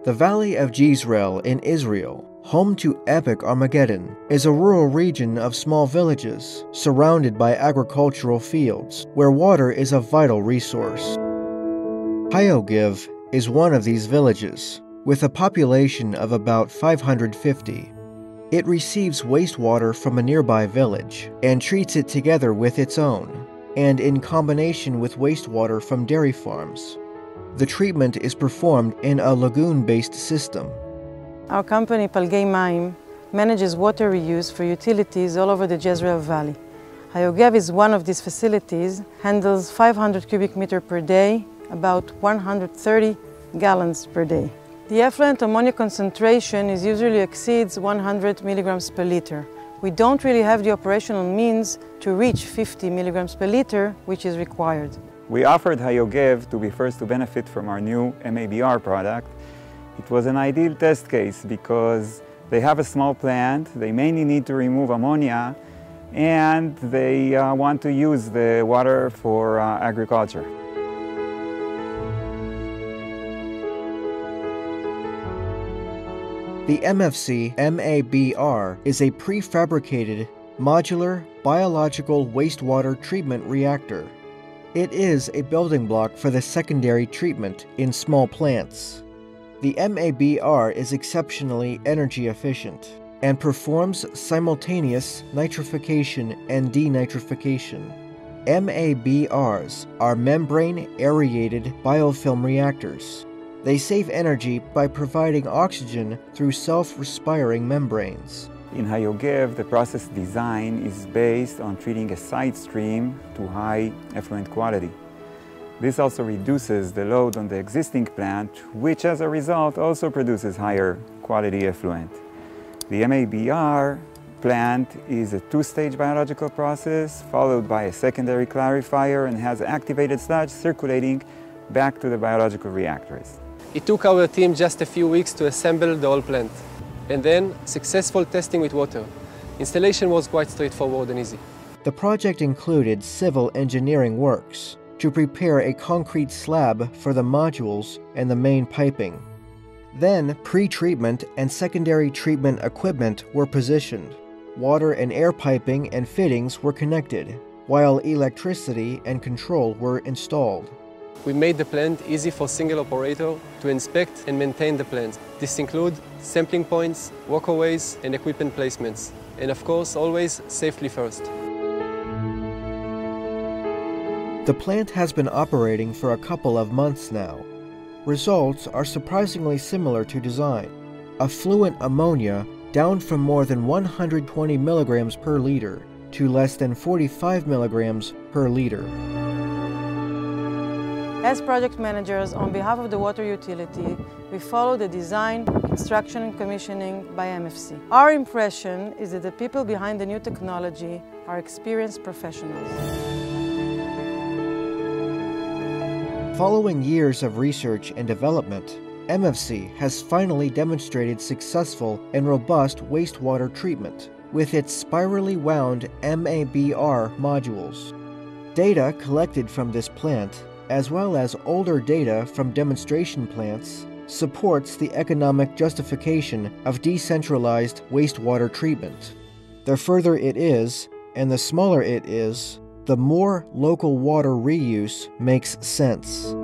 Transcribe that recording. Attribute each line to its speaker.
Speaker 1: The Valley of Jezreel in Israel, home to epic Armageddon, is a rural region of small villages surrounded by agricultural fields where water is a vital resource. Hayogiv is one of these villages, with a population of about 550. It receives wastewater from a nearby village and treats it together with its own, and in combination with wastewater from dairy farms. The treatment is performed in a lagoon-based system.
Speaker 2: Our company, Palgei Mayim, manages water reuse for utilities all over the Jezreel Valley. Hayogiv is one of these facilities, handles 500 cubic meters per day, about 130 gallons per day. The effluent ammonia concentration usually exceeds 100 milligrams per liter. We don't really have the operational means to reach 50 milligrams per liter, which is required.
Speaker 3: We offered Hayogiv to be first to benefit from our new MABR product. It was an ideal test case because they have a small plant, they mainly need to remove ammonia, and they want to use the water for agriculture.
Speaker 1: The MFC MABR is a prefabricated, modular, biological wastewater treatment reactor. It is a building block for the secondary treatment in small plants. The MABR is exceptionally energy efficient and performs simultaneous nitrification and denitrification. MABRs are membrane-aerated biofilm reactors. They save energy by providing oxygen through self-respiring membranes.
Speaker 3: In Hayogiv, the process design is based on treating a side stream to high effluent quality. This also reduces the load on the existing plant, which as a result also produces higher quality effluent. The MABR plant is a two-stage biological process followed by a secondary clarifier and has activated sludge circulating back to the biological reactors.
Speaker 4: It took our team just a few weeks to assemble the whole plant. And then, successful testing with water. Installation was quite straightforward and easy.
Speaker 1: The project included civil engineering works to prepare a concrete slab for the modules and the main piping. Then, pre-treatment and secondary treatment equipment were positioned. Water and air piping and fittings were connected, while electricity and control were installed.
Speaker 4: We made the plant easy for single operator to inspect and maintain the plant. This includes sampling points, walkways, and equipment placements. And of course, always safely first.
Speaker 1: The plant has been operating for a couple of months now. Results are surprisingly similar to design. Effluent ammonia down from more than 120 milligrams per liter to less than 45 milligrams per liter.
Speaker 2: As project managers, on behalf of the water utility, we follow the design, construction and commissioning by MFC. Our impression is that the people behind the new technology are experienced professionals.
Speaker 1: Following years of research and development, MFC has finally demonstrated successful and robust wastewater treatment with its spirally wound MABR modules. Data collected from this plant, as well as older data from demonstration plants, supports the economic justification of decentralized wastewater treatment. The further it is, and the smaller it is, the more local water reuse makes sense.